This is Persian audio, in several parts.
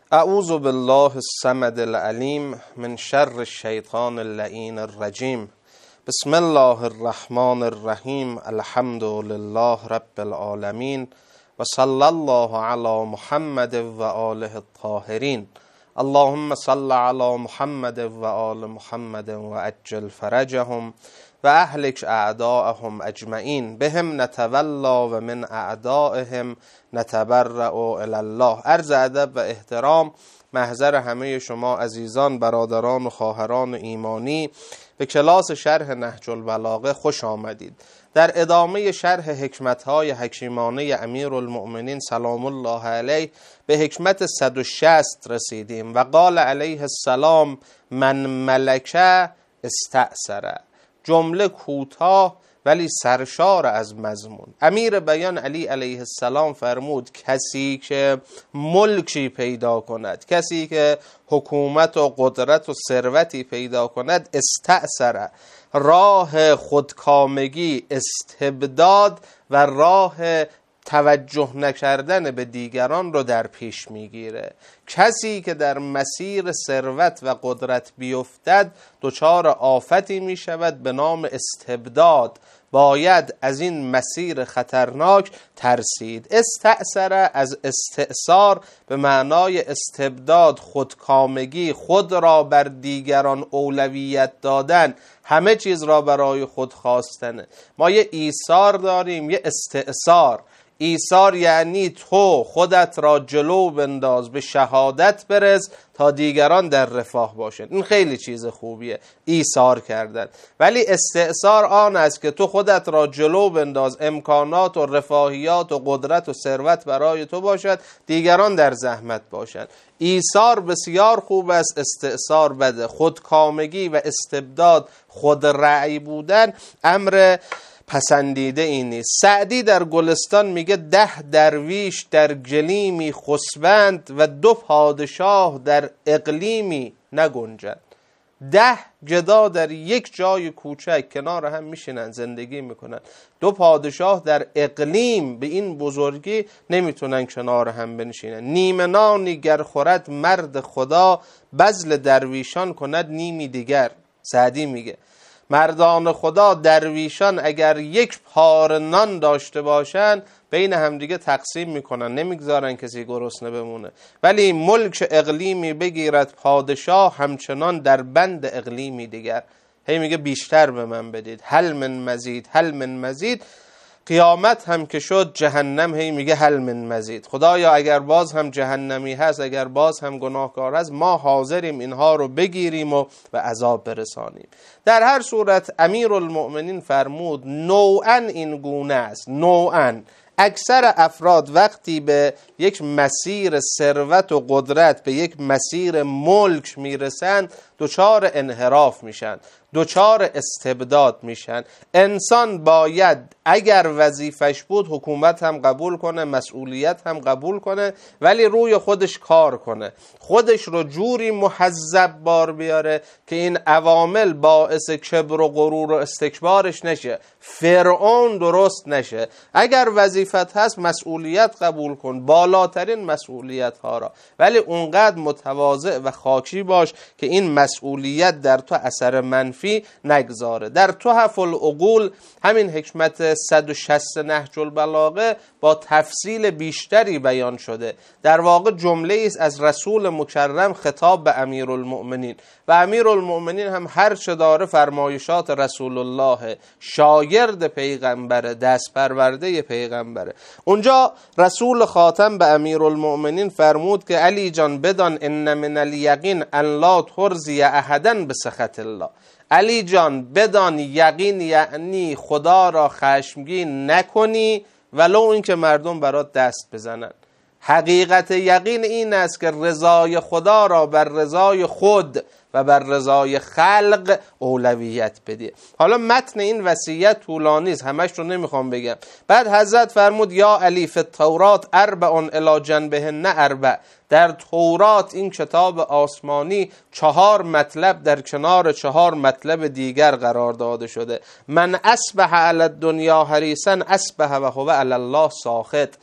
اعوذ بالله الصمد العلیم من شر الشیطان اللعین الرجیم. بسم الله الرحمن الرحیم. الحمد لله رب العالمین و صلی الله علی محمد و آله الطاهرین. اللهم صل علی محمد و آل محمد و عجل فرجهم و اهلک اعداءهم اجمعین. بهم نتولا و من اعدائهم نتبرأ الی الله. عرض ادب و احترام محضر همه شما عزیزان، برادران و خواهران ایمانی به کلاس شرح نهج البلاغه خوش آمدید. در ادامه شرح حکمت‌های حکیمانه امیرالمؤمنین سلام الله علیه به حکمت 160 رسیدیم و قال علیه السلام من ملک استأثر. جمله کوتاه ولی سرشار از مضمون. امیر بیان علی علیه السلام فرمود کسی که ملکی پیدا کند، کسی که حکومت و قدرت و ثروتی پیدا کند، استأثر، راه خودکامگی، استبداد و راه توجه نکردن به دیگران رو در پیش میگیره. کسی که در مسیر ثروت و قدرت بیفتد دچار آفتی میشود به نام استبداد. باید از این مسیر خطرناک ترسید. استأثر از استئثار به معنای استبداد، خودکامگی، خود را بر دیگران اولویت دادن، همه چیز را برای خود خواستنه. ما یه ایثار داریم، یه استئثار. ایثار یعنی تو خودت را جلو بنداز، به شهادت برس تا دیگران در رفاه باشند. این خیلی چیز خوبیه، ایثار کردن. ولی استئثار آن است که تو خودت را جلو بنداز، امکانات و رفاهیات و قدرت و ثروت برای تو باشد، دیگران در زحمت باشند. ایثار بسیار خوب است، استئثار بده. خودکامگی و استبداد، خود رأی بودن امر پسندیده این نیست. سعدی در گلستان میگه 10 درویش در گلیمی خسبند و 2 پادشاه در اقلیمی نگنجند. 10 گدا در یک جای کوچک کنار هم میشینن، زندگی میکنن. 2 پادشاه در اقلیم به این بزرگی نمیتونن کنار هم بنشینن. نیمه نانی گر خورد مرد خدا، بذل درویشان کند نیمی دیگر. سعدی میگه مردان خدا، درویشان اگر یک پاره نان داشته باشن بین همدیگه تقسیم میکنن، نمیگذارن کسی گرسنه بمونه. ولی ملک اقلیمی بگیرد پادشاه، همچنان در بند اقلیمی دیگر. هی میگه بیشتر به من بدید، هل من مزید، هل من مزید. قیامت هم که شد جهنم هی میگه هل من مزید. خدایا اگر باز هم جهنمی هست، اگر باز هم گناهکار هست، ما حاضریم اینها رو بگیریم و به عذاب برسانیم. در هر صورت امیرالمؤمنین فرمود نوعاً این گونه است. نوعاً اکثر افراد وقتی به یک مسیر ثروت و قدرت، به یک مسیر ملک میرسند، دچار انحراف میشن، دچار استبداد میشن. انسان باید اگر وظیفش بود حکومت هم قبول کنه، مسئولیت هم قبول کنه، ولی روی خودش کار کنه، خودش رو جوری محذب بار بیاره که این عوامل باعث کبر و غرور و استکبارش نشه، فرعون درست نشه. اگر وظیفت هست مسئولیت قبول کن، بالاترین مسئولیت ها را، ولی اونقدر متواضع و خاکی باش که این مسئولیت در تو اثر منفی نگذاره. در تحف العقول همین حکمت 160 نهج البلاغه با تفصیل بیشتری بیان شده. در واقع جمله است از رسول مکرم خطاب به امیرالمؤمنین و امیرالمؤمنین هم هر چه داره فرمایشات رسول الله، شاگرد پیغمبره، دست پرورده پیغمبره. اونجا رسول خاتم به امیرالمؤمنین فرمود که علی جان بدان ان من الیقین ان لا ترضی احدا بسخط الله. علی جان بدان یقین یعنی خدا را خشمگین نکنی ولو اینکه مردم برات دست بزنن. حقیقت یقین این است که رضای خدا را بر رضای خود و بر رضای خلق اولویت بدی. حالا متن این وصیت طولانی است، همش رو نمیخوام بگم. بعد حضرت فرمود یا علی فی التورات 4 الی جنبهن 4. در تورات، این کتاب آسمانی، 4 مطلب در کنار 4 مطلب دیگر قرار داده شده. من اصبح علی الدنیا حریصا اصبح و هو علی الله ساخط.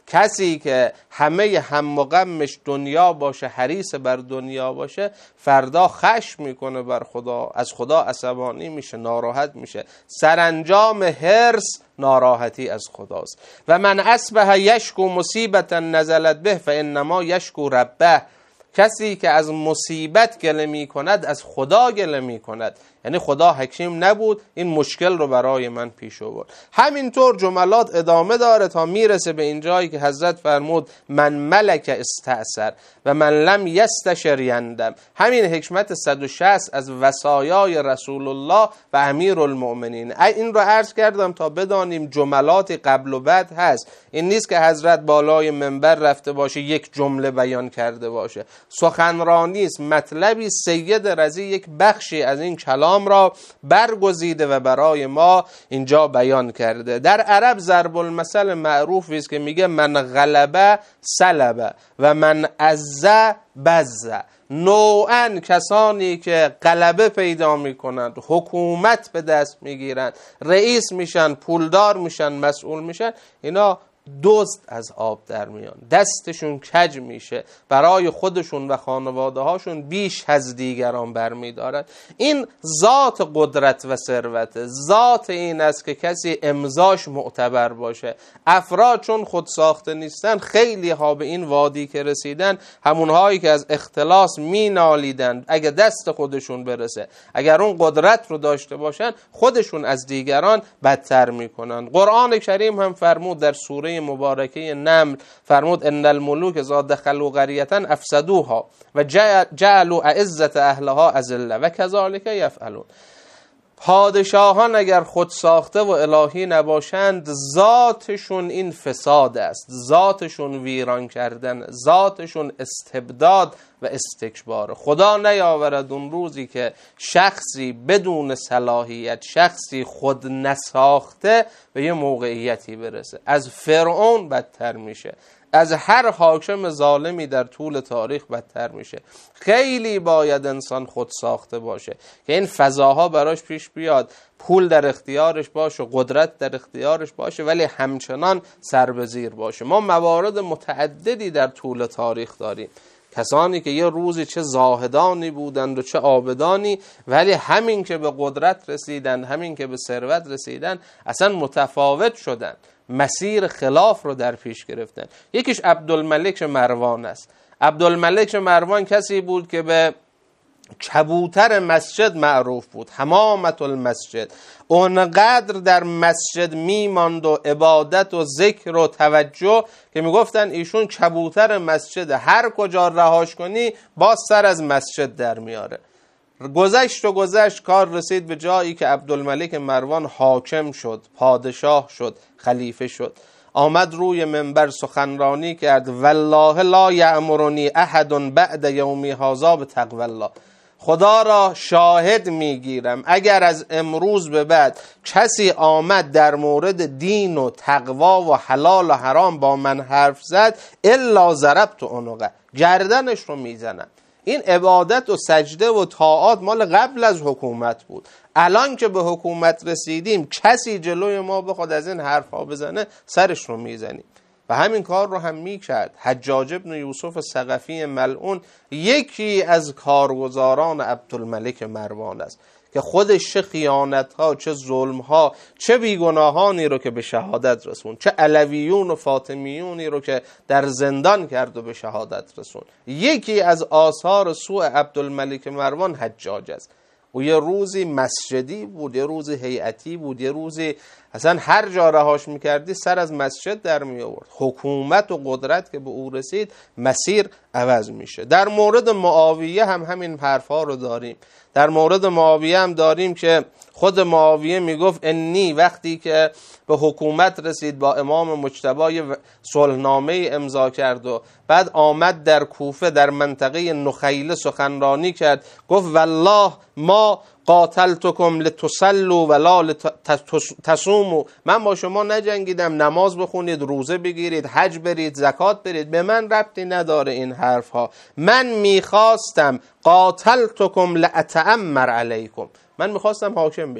کسی که همه هم و غمش دنیا باشه، حریص بر دنیا باشه، فردا خشم میکنه بر خدا، از خدا عصبانی میشه، ناراحت میشه. سرانجام حرص ناراحتی از خداست. و من اصبح یشکو مصیبتا نزلت به فانما یشکو ربه. کسی که از مصیبت گله می کند از خدا گله می کند، یعنی خدا حکیم نبود این مشکل رو برای من پیش آورد. همینطور جملات ادامه داره تا میرسه به این جایی که حضرت فرمود من ملک استأثر و من لم یستشر یندم. همین حکمت 160 از وصایای رسول الله و امیر المؤمنین. این رو عرض کردم تا بدانیم جملات قبل و بعد هست. این نیست که حضرت بالای منبر رفته باشه یک جمله بیان کرده باشه، سخنرانی است، مطلبی. سید رضی یک بخشی از این کلام را برگزیده و برای ما اینجا بیان کرده. در عرب ضرب المثل معروفی است که میگه من غلبه سلبه و من عزه بزه. نوعاً کسانی که غلبه پیدا میکنند، حکومت به دست میگیرند، رئیس میشن، پولدار میشن، مسئول میشن، اینا دزد از آب در میان، دستشون کج میشه، برای خودشون و خانواده هاشون بیش از دیگران برمیدارد. این ذات قدرت و ثروت، ذات این است که کسی امضاش معتبر باشه. افراد چون خود ساخته نیستن، خیلی ها به این وادی که رسیدن، همونهایی که از اختلاس مینالیدن، اگه دست خودشون برسه، اگر اون قدرت رو داشته باشن، خودشون از دیگران بدتر میکنن. قرآن کریم هم فرمود در سوره مبارکه نمل، فرمود ان الملوک اذا دخلوا قریة افسدوها و جعلوا اعزة اهلها اذلة و کذالک یفعلون. پادشاهان اگر خود ساخته و الهی نباشند، ذاتشون این فساد است، ذاتشون ویران کردن، ذاتشون استبداد و استکبار. خدا نیاورد اون روزی که شخصی بدون صلاحیت، شخصی خود نساخته به یه موقعیتی برسه. از فرعون بدتر میشه، از هر حاکم ظالمی در طول تاریخ بدتر میشه. خیلی باید انسان خود ساخته باشه که این فضاها براش پیش بیاد، پول در اختیارش باشه، قدرت در اختیارش باشه، ولی همچنان سر به زیر باشه. ما موارد متعددی در طول تاریخ داریم، کسانی که یه روزی چه زاهدانی بودند و چه عابدانی، ولی همین که به قدرت رسیدن، همین که به ثروت رسیدن، اصلا متفاوت شدن، مسیر خلاف رو در پیش گرفتن. یکیش عبدالملک مروان است. عبدالملک مروان کسی بود که به کبوتر مسجد معروف بود، حمامت المسجد. اونقدر در مسجد میماند و عبادت و ذکر و توجه که میگفتن ایشون کبوتر مسجد، هر کجا رهاش کنی باز سر از مسجد در میاره. گذشت کار رسید به جایی که عبدالملک مروان حاکم شد، پادشاه شد، خلیفه شد. آمد روی منبر سخنرانی کرد، والله لا یأمرنی احد بعد یومی هذا بتقوی الله. خدا را شاهد میگیرم اگر از امروز به بعد کسی آمد در مورد دین و تقوا و حلال و حرام با من حرف زد، الا ضربت عنقه، گردنش رو میزنم. این عبادت و سجده و طاعات مال قبل از حکومت بود. الان که به حکومت رسیدیم، کسی جلوی ما بخواد از این حرفا بزنه، سرش رو میزنیم. و همین کار رو هم میکرد حجاج ابن یوسف ثقفی ملعون، یکی از کارگزاران عبدالملک مروان است که خودش چه خیانت ها، چه ظلم ها، چه بیگناهانی رو که به شهادت رسون، چه علویون و فاطمیونی رو که در زندان کرد و به شهادت رسون. یکی از آثار سوء عبدالملک مروان حجاج است. و یه روزی مسجدی بود، یه روزی هیئتی بود، یه روزی اصلا هر جا رهاش میکردی سر از مسجد در می آورد. حکومت و قدرت که به او رسید، مسیر عوض میشه. در مورد معاویه هم همین حرفا رو داریم. در مورد معاویه هم داریم که خود معاویه میگفت انی، وقتی که به حکومت رسید با امام مجتبی صلحنامه امضا کرد و بعد آمد در کوفه در منطقه نخیله سخنرانی کرد، گفت والله ما قاتلتکم لتصلوا ولا لتصوموا، من با شما نجنگیدم نماز بخونید، روزه بگیرید، حج برید، زکات برید، به من ربطی نداره این حرف ها. من میخواستم قاتلتکم لاتأمر علیکم، من میخواستم حاکم بشم،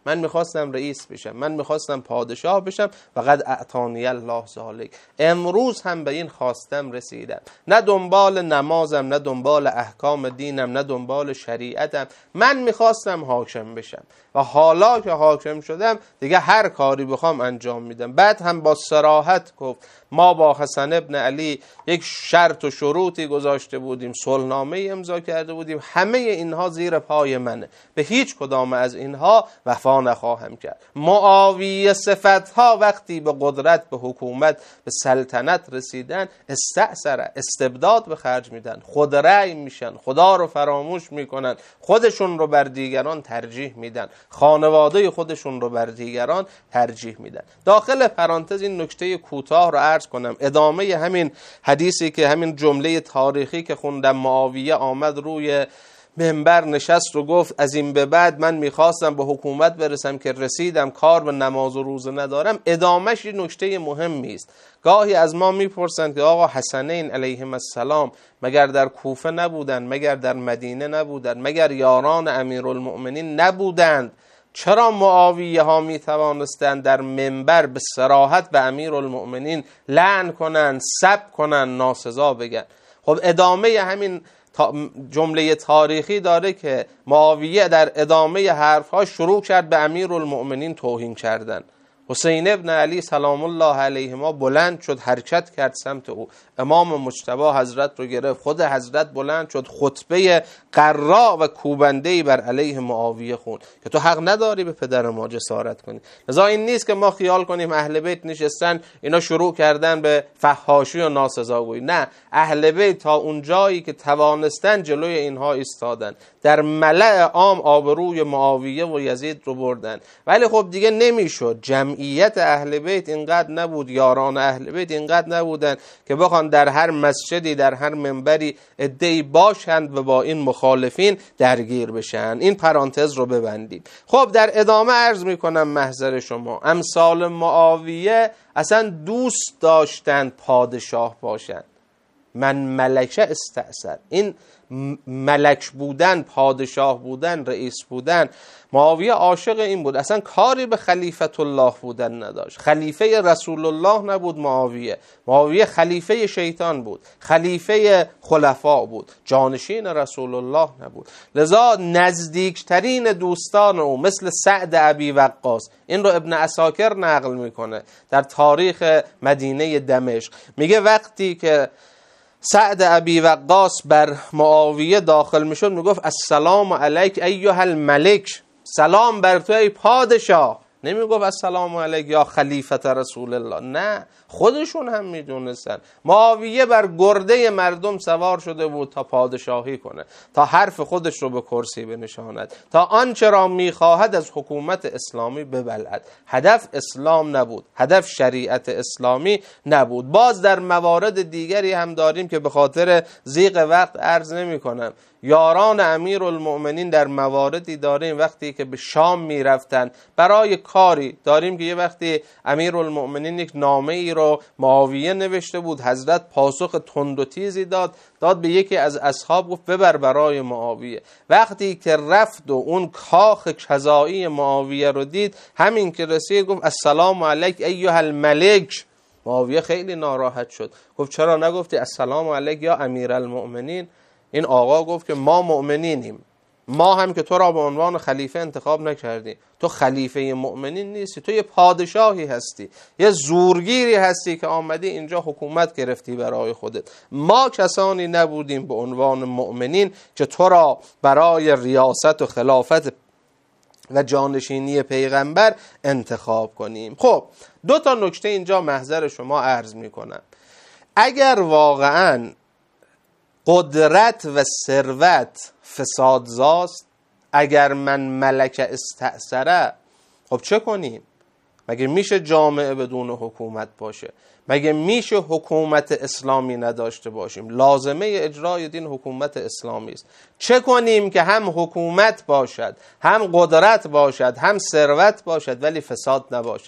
من میخواستم رئیس بشم، من میخواستم پادشاه بشم و قد اعطانی الله ذلک. امروز هم به این خواستم رسیدم. نه دنبال نمازم، نه دنبال احکام دینم، نه دنبال شریعتم. من میخواستم حاکم بشم و حالا که حاکم شدم دیگه هر کاری بخوام انجام میدم. بعد هم با صراحت گفت ما با حسن ابن علی یک شرط و شروطی گذاشته بودیم، صلحنامه امضا کرده بودیم، همه اینها زیر پای منه، به هیچ کدام از اینها وفا نخواهم کرد. معاویه صفتها وقتی به قدرت، به حکومت، به سلطنت رسیدن، استبداد به خرج میدن، خود رأی میشن، خدا رو فراموش میکنن، خودشون رو بر دیگران ترجیح میدن، خانواده خودشون رو بر دیگران ترجیح میدن. داخل پرانتز این نکته کوتاه رو عرض کنم، ادامه همین حدیثی که همین جمله تاریخی که خوندم، معاویه آمد روی منبر نشست و گفت از این به بعد من میخواستم به حکومت برسم که رسیدم، کار به نماز و روزه ندارم. ادامهش این نکته مهمی است. گاهی از ما میپرسند که آقا حسنین علیهم السلام مگر در کوفه نبودند، مگر در مدینه نبودند، مگر یاران امیرالمؤمنین نبودند؟ چرا معاویه ها می توانستند در منبر به صراحت به امیرالمؤمنین لعن کنند، سب کنند، ناسزا بگن؟ خب ادامه همین جمله تاریخی داره که معاویه در ادامه حرفها شروع کرد به امیرالمؤمنین توهین کردن. حسین ابن علی سلام الله علیهما بلند شد، حرکت کرد سمت او. امام مجتبی حضرت رو گرفت، خود حضرت بلند شد، خطبه قراء و کوبنده‌ای بر علیه معاویه خون که تو حق نداری به پدر ما جسارت کنی. لذا این نیست که ما خیال کنیم اهل بیت نشستن اینا شروع کردن به فحاشی و ناسزاگویی. نه، اهل بیت تا اون جایی که توانستن جلوی اینها ایستادن، در ملأ عام آبروی معاویه و یزید رو بردن. ولی خب دیگه نمیشد، جمعیت اهل بیت اینقدر نبود، یاران اهل بیت اینقدر نبودن که بخوان در هر مسجدی، در هر منبری عده‌ای باشند و با این مخالفین درگیر بشن. این پرانتز رو ببندیم. خب در ادامه عرض میکنم محضر شما، امثال معاویه اصلا دوست داشتند پادشاه باشند. من ملکه استأثر، این ملک بودن، پادشاه بودن، رئیس بودن. معاویه عاشق این بود، اصلا کاری به خلیفت الله بودن نداشت. خلیفه رسول الله نبود معاویه خلیفه شیطان بود، خلیفه خلفا بود، جانشین رسول الله نبود. لذا نزدیکترین دوستان او مثل سعد ابی وقاص، این رو ابن عساکر نقل میکنه در تاریخ مدینه دمشق، میگه وقتی که سعد ابی وقاص بر معاویه داخل میشد میگفت السلام علیک ایها الملک، سلام بر تو ای پادشاه. نمیگفت السلام علیک یا خلیفت رسول الله. نه، خودشون هم میدونستن معاویه بر گرده مردم سوار شده بود تا پادشاهی کنه، تا حرف خودش رو به کرسی بنشاند، تا آنچه را میخواهد از حکومت اسلامی ببلعد. هدف اسلام نبود، هدف شریعت اسلامی نبود. باز در موارد دیگری هم داریم که به خاطر ضیق وقت عرض نمی کنم. یاران امیرالمؤمنین در مواردی داریم وقتی که به شام میرفتن برای کاری، داریم که یه وقتی امیرالمؤمنین یک نامه ای رو معاویه نوشته بود، حضرت پاسخ تند و تیزی داد به یکی از اصحاب، گفت ببر برای معاویه. وقتی که رفت و اون کاخ کذایی معاویه رو دید، همین که رسید گفت السلام علیک ایها الملک. معاویه خیلی ناراحت شد، گفت چرا نگفتی السلام علیک یا امیرالمؤمنین؟ این آقا گفت که ما مؤمنینیم، ما هم که تو را به عنوان خلیفه انتخاب نکردیم، تو خلیفه مؤمنین نیستی، تو یه پادشاهی هستی، یه زورگیری هستی که آمدی اینجا حکومت گرفتی برای خودت. ما کسانی نبودیم به عنوان مؤمنین که تو را برای ریاست و خلافت و جانشینی پیغمبر انتخاب کنیم. خب 2 نکته اینجا محضر شما عرض میکنم. اگر واقعاً قدرت و ثروت فسادزاست، اگر من ملک استأثره، خب چه کنیم؟ مگه میشه جامعه بدون حکومت باشه؟ مگه میشه حکومت اسلامی نداشته باشیم؟ لازمه اجرای دین حکومت اسلامی است. چه کنیم که هم حکومت باشد، هم قدرت باشد، هم ثروت باشد، ولی فساد نباشد؟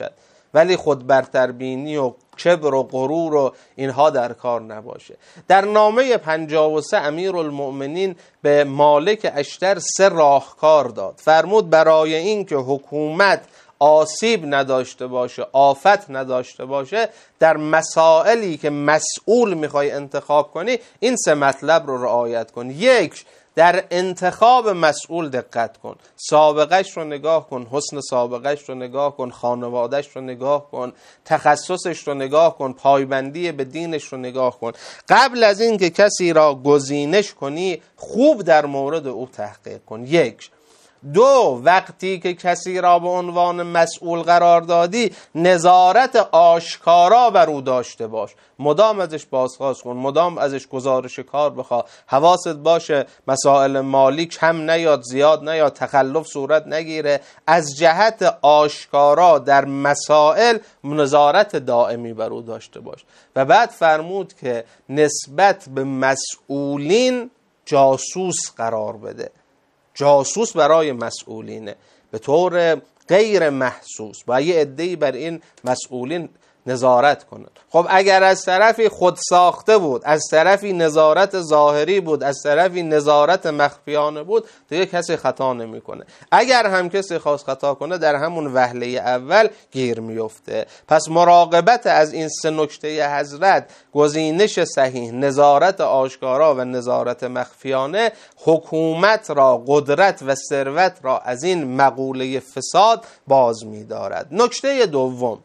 ولی خود برتربینی و کبر و غرور و اینها در کار نباشه. در نامه 53 امیرالمؤمنین به مالک اشتر 3 راهکار داد. فرمود برای این که حکومت آسیب نداشته باشه، آفت نداشته باشه، در مسائلی که مسئول میخوای انتخاب کنی این 3 مطلب رو رعایت کن. 1، در انتخاب مسئول دقت کن، سابقش رو نگاه کن، حسن سابقش رو نگاه کن، خانوادش رو نگاه کن، تخصصش رو نگاه کن، پایبندی به دینش رو نگاه کن. قبل از این که کسی را گزینش کنی خوب در مورد او تحقیق کن. 1. 2، وقتی که کسی را به عنوان مسئول قرار دادی نظارت آشکارا بر او داشته باش، مدام ازش بازخواست کن، مدام ازش گزارش کار بخواه، حواست باشه مسائل مالی کم نیاد، زیاد نیاد، تخلف صورت نگیره. از جهت آشکارا در مسائل نظارت دائمی بر او داشته باش. و بعد فرمود که نسبت به مسئولین جاسوس قرار بده. جاسوس برای مسئولینه به طور غیر محسوس، با یه عده‌ای بر این مسئولین نظارت کنند. خب اگر از طرفی خود ساخته بود، از طرفی نظارت ظاهری بود، از طرفی نظارت مخفیانه بود، دیگه کسی خطا نمیکنه. اگر هم کسی خواست خطا کنه در همون وهله اول گیر میفته. پس مراقبت از این 3 نکته حضرت، گزینش صحیح، نظارت آشکارا و نظارت مخفیانه، حکومت را، قدرت و ثروت را از این مقوله فساد باز می‌دارد. نکته دوم،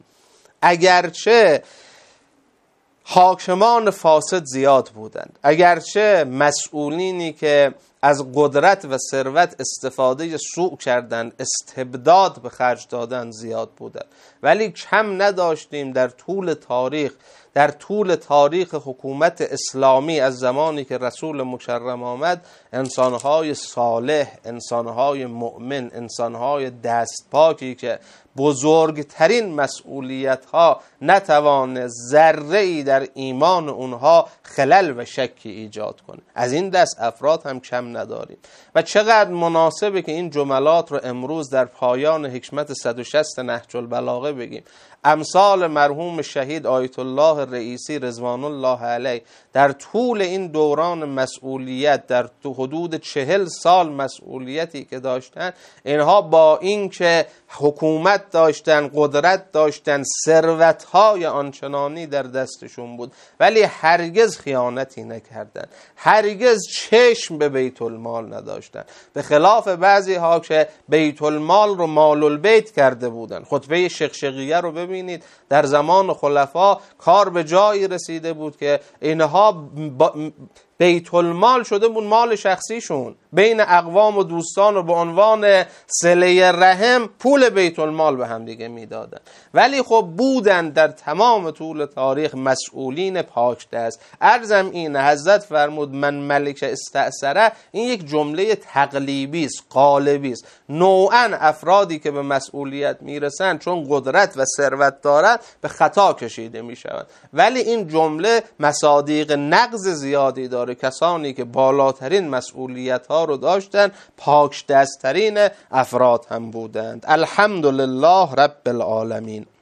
اگرچه حاکمان فاسد زیاد بودند، اگرچه مسئولینی که از قدرت و ثروت استفاده سوء کردند، استبداد به خرج دادند زیاد بودند، ولی کم نداشتیم در طول تاریخ حکومت اسلامی از زمانی که رسول مکرم آمد، انسانهای صالح، انسانهای مؤمن، انسانهای دست پاکی که بزرگترین مسئولیت ها نتوانه ذره‌ای در ایمان اونها خلل و شکی ایجاد کنه. از این دست افراد هم کم نداریم. و چقدر مناسبه که این جملات رو امروز در پایان حکمت 160 نهج البلاغه بگیم. امثال مرحوم شهید آیت الله رئیسی رضوان الله علیه در طول این دوران مسئولیت، در حدود 40 سال مسئولیتی که داشتن، اینها با اینکه حکومت داشتن، قدرت داشتن، ثروت‌های آنچنانی در دستشون بود، ولی هرگز خیانتی نکردن، هرگز چشم به بیت المال نداشتن. به خلاف بعضی ها که بیت المال رو مال البیت کرده بودن. خطبه شقشقیه رو ببینید، در زمان خلفا کار به جایی رسیده بود که اینها بیت المال شده بود مال شخصیشون، بین اقوام و دوستان و به عنوان صله رحم پول بیت المال به هم دیگه میدادن. ولی خب بودن در تمام طول تاریخ مسئولین پاک دست. عرضم این حضرت فرمود من ملک استأثره، این یک جمله تقلیبی است، قالبی است. نوعا افرادی که به مسئولیت میرسن چون قدرت و ثروت دارن به خطا کشیده میشوند، ولی این جمله مصادیق نقض زیادی داره. کسانی که بالاترین مسئولیت ها رو داشتن پاک دستترین افراد هم بودند. الحمدلله رب العالمین.